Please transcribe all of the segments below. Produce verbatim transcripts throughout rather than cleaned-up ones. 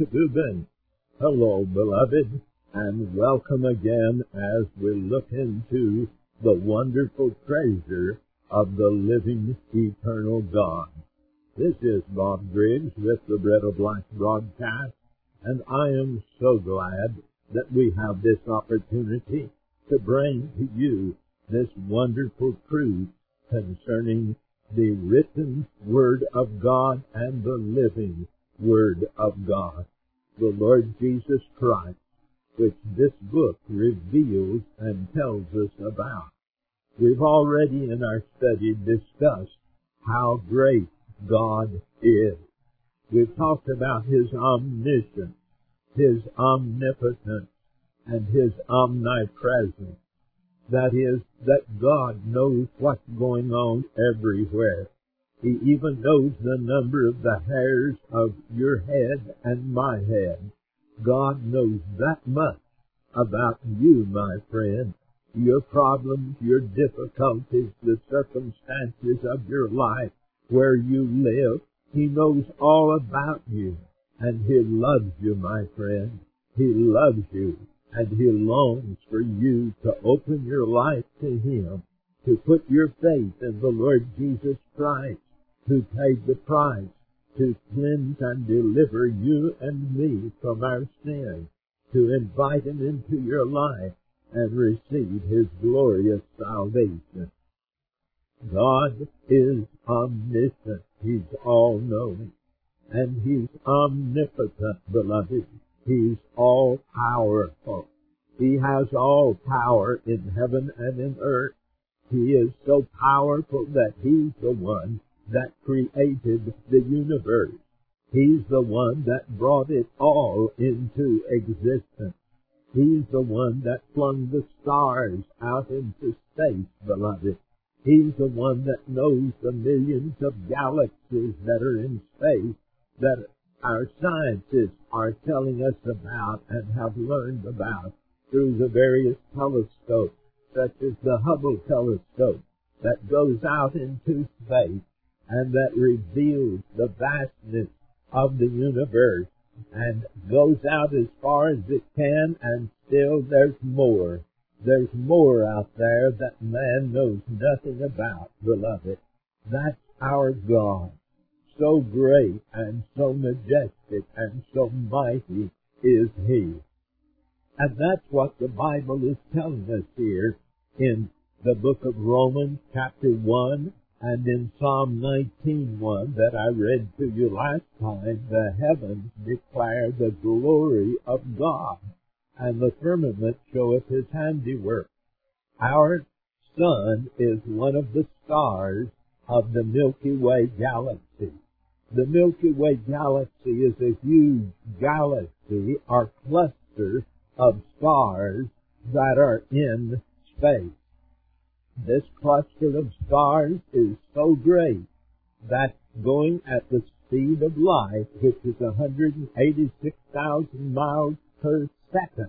Tubin. Hello, beloved, and welcome again as we look into the wonderful treasure of the living, eternal God. This is Bob Griggs with the Bread of Life broadcast, and I am so glad that we have this opportunity to bring to you this wonderful truth concerning the written Word of God and the living Word of God, the Lord Jesus Christ, which this book reveals and tells us about. We've already in our study discussed how great God is. We've talked about His omniscience, His omnipotence, and His omnipresence. That is, that God knows what's going on everywhere. He even knows the number of the hairs of your head and my head. God knows that much about you, my friend. Your problems, your difficulties, the circumstances of your life, where you live. He knows all about you. And He loves you, my friend. He loves you. And He longs for you to open your life to Him, to put your faith in the Lord Jesus Christ, who paid the price to cleanse and deliver you and me from our sins, to invite Him into your life and receive His glorious salvation. God is omniscient. He's all-knowing. And He's omnipotent, beloved. He's all-powerful. He has all power in heaven and in earth. He is so powerful that He's the one that created the universe. He's the one that brought it all into existence. He's the one that flung the stars out into space, beloved. He's the one that knows the millions of galaxies that are in space that our scientists are telling us about and have learned about through the various telescopes, such as the Hubble telescope that goes out into space and that reveals the vastness of the universe and goes out as far as it can, and still there's more. There's more out there that man knows nothing about, beloved. That's our God. So great and so majestic and so mighty is He. And that's what the Bible is telling us here in the book of Romans chapter one and in Psalm nineteen one that I read to you last time. The heavens declare the glory of God, and the firmament showeth His handiwork. Our sun is one of the stars of the Milky Way galaxy. The Milky Way galaxy is a huge galaxy or cluster of stars that are in space. This cluster of stars is so great that going at the speed of light, which is one hundred eighty-six thousand miles per second,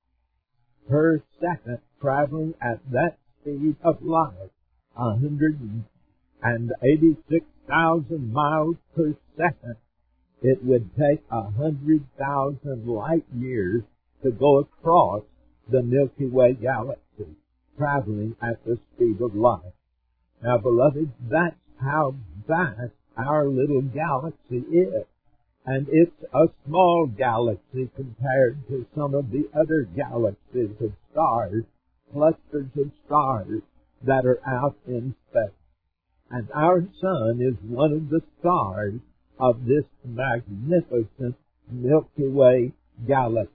per second, traveling at that speed of light, one hundred eighty-six thousand miles per second, it would take one hundred thousand light years to go across the Milky Way galaxy, traveling at the speed of light. Now, beloved, that's how vast our little galaxy is. And it's a small galaxy compared to some of the other galaxies of stars, clusters of stars that are out in space. And our sun is one of the stars of this magnificent Milky Way galaxy.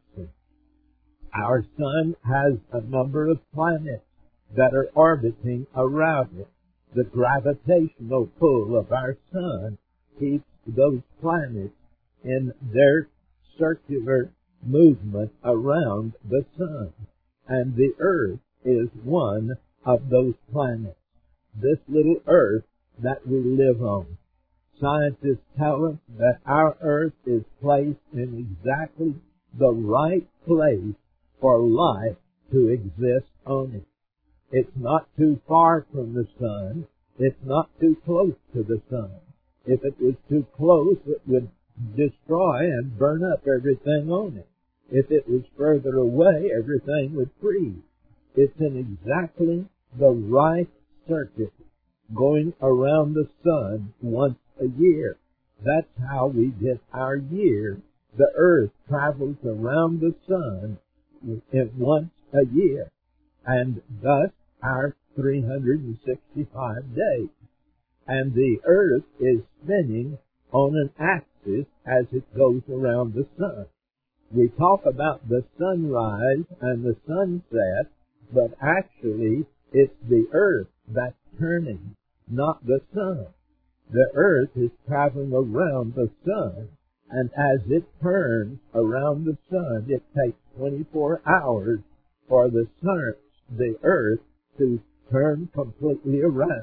Our sun has a number of planets that are orbiting around it. The gravitational pull of our sun keeps those planets in their circular movement around the sun. And the earth is one of those planets. This little earth that we live on. Scientists tell us that our earth is placed in exactly the right place for life to exist on it. It's not too far from the sun. It's not too close to the sun. If it was too close, it would destroy and burn up everything on it. If it was further away, everything would freeze. It's in exactly the right circuit, going around the sun once a year. That's how we get our year. The earth travels around the sun once a year, and thus our three hundred sixty-five days. And the earth is spinning on an axis as it goes around the sun. We talk about the sunrise and the sunset, but actually it's the earth that's turning, not the sun. The earth is traveling around the sun, and as it turns around the sun, it takes twenty-four hours for the sun, the earth to turn completely around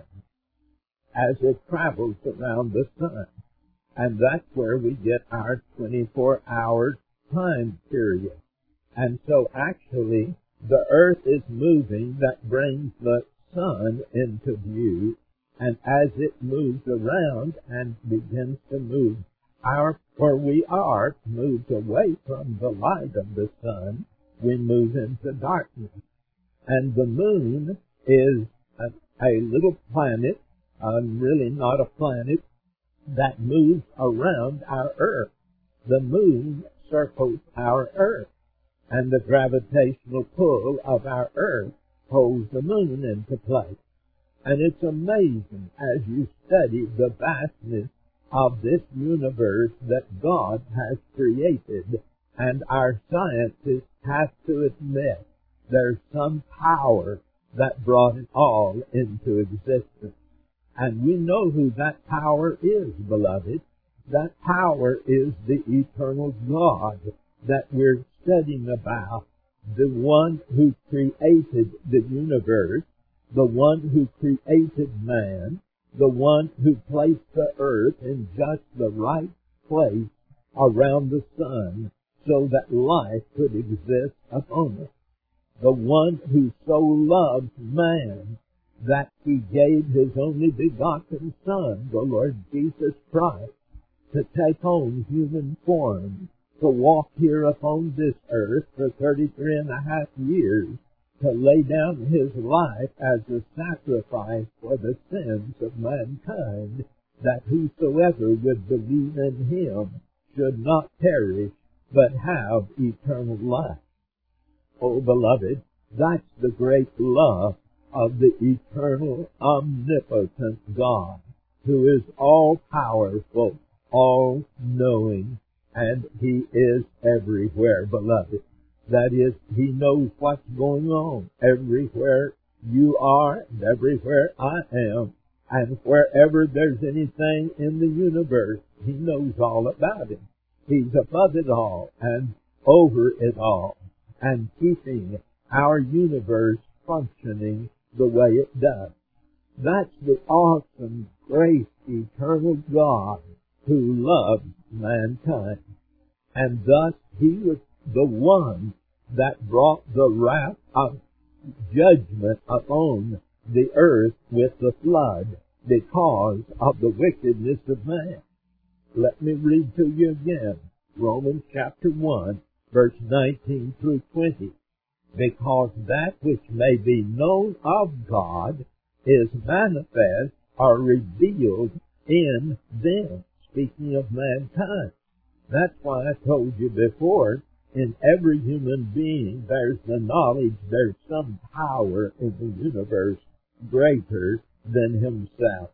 as it travels around the sun. And that's where we get our twenty-four hour time period. And so actually, the earth is moving, that brings the sun into view, and as it moves around and begins to move, our, where we are, moves away from the light of the sun, we move into darkness. And the moon is a, a little planet, uh, really not a planet, that moves around our earth. The moon circles our earth, and the gravitational pull of our earth holds the moon into place. And it's amazing as you study the vastness of this universe that God has created, and our scientists have to admit there's some power that brought it all into existence. And we know who that power is, beloved. That power is the eternal God that we're studying about, the one who created the universe, the one who created man, the one who placed the earth in just the right place around the sun so that life could exist upon it. The one who so loved man that he gave his only begotten Son, the Lord Jesus Christ, to take on human form, to walk here upon this earth for thirty-three and a half years, to lay down his life as a sacrifice for the sins of mankind, that whosoever would believe in him should not perish, but have eternal life. Oh, beloved, that's the great love of the eternal, omnipotent God, who is all-powerful, all-knowing, and he is everywhere, beloved. That is, he knows what's going on everywhere you are and everywhere I am, and wherever there's anything in the universe, he knows all about it. He's above it all and over it all, and keeping our universe functioning the way it does. That's the awesome, great, eternal God who loves mankind. And thus he was the one that brought the wrath of judgment upon the earth with the flood because of the wickedness of man. Let me read to you again, Romans chapter one, verse nineteen through twenty. Because that which may be known of God is manifest or revealed in them, speaking of mankind. That's why I told you before, in every human being there's the knowledge there's some power in the universe greater than himself.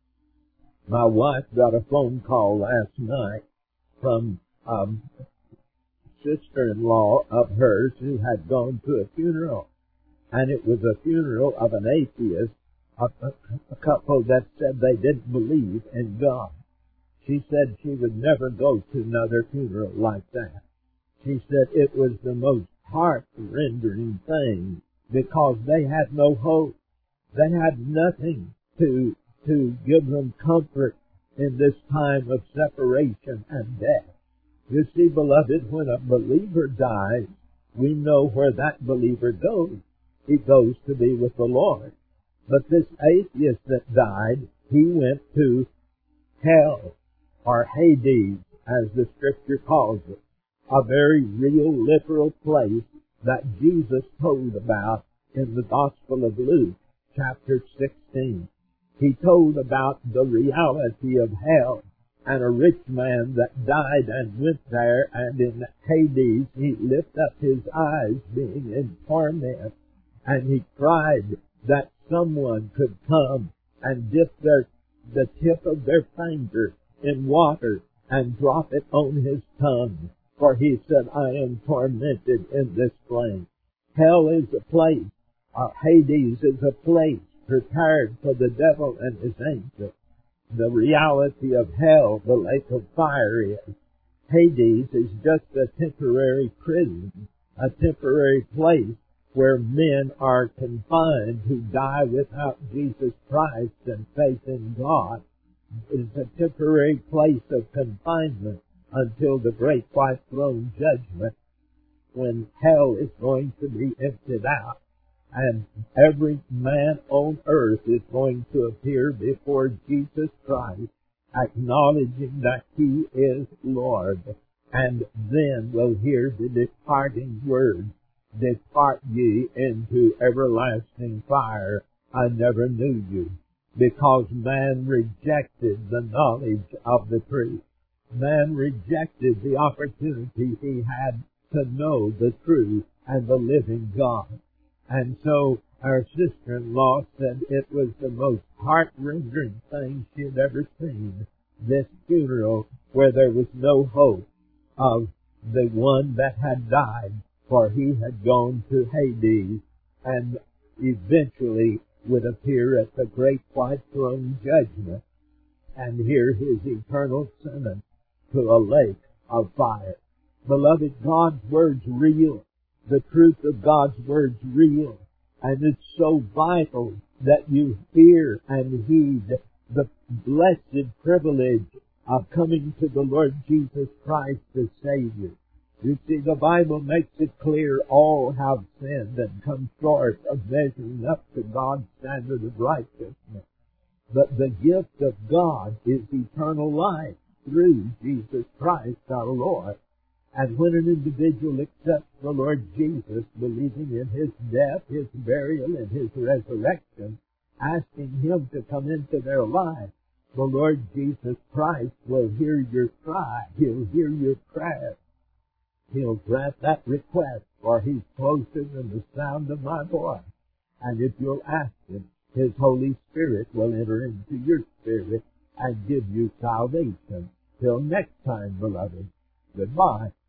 My wife got a phone call last night from um, sister-in-law of hers who had gone to a funeral, and it was a funeral of an atheist, a, a, a couple that said they didn't believe in God. She said she would never go to another funeral like that. She said it was the most heart-rending thing because they had no hope. They had nothing to to give them comfort in this time of separation and death. You see, beloved, when a believer dies, we know where that believer goes. He goes to be with the Lord. But this atheist that died, he went to hell, or Hades, as the Scripture calls it, a very real, literal place that Jesus told about in the Gospel of Luke, chapter sixteen. He told about the reality of hell and a rich man that died and went there, and in Hades he lifted up his eyes being in torment, and he cried that someone could come and dip their, the tip of their finger in water and drop it on his tongue. For he said, I am tormented in this flame. Hell is a place, uh, Hades is a place prepared for the devil and his angels. The reality of hell, the lake of fire, is Hades is just a temporary prison, a temporary place where men are confined who die without Jesus Christ and faith in God. It's a temporary place of confinement until the great white throne judgment, when hell is going to be emptied out, and every man on earth is going to appear before Jesus Christ, acknowledging that He is Lord, and then will hear the departing words, Depart ye into everlasting fire, I never knew you, because man rejected the knowledge of the truth. Man rejected the opportunity he had to know the true and the living God. And so our sister-in-law said it was the most heart-rending thing she had ever seen, this funeral where there was no hope of the one that had died, for he had gone to Hades and eventually would appear at the great white throne judgment and hear his eternal sentence to a lake of fire. Beloved, God's Word's real. The truth of God's Word's real. And it's so vital that you hear and heed the blessed privilege of coming to the Lord Jesus Christ the Savior. You see, the Bible makes it clear all have sinned and come short of measuring up to God's standard of righteousness. But the gift of God is eternal life through Jesus Christ our Lord. And when an individual accepts the Lord Jesus, believing in His death, His burial, and His resurrection, asking Him to come into their life, the Lord Jesus Christ will hear your cry. He'll hear your prayer. He'll grant that request, for He's closer than the sound of my voice. And if you'll ask Him, His Holy Spirit will enter into your spirit and give you salvation. Till next time, beloved, goodbye.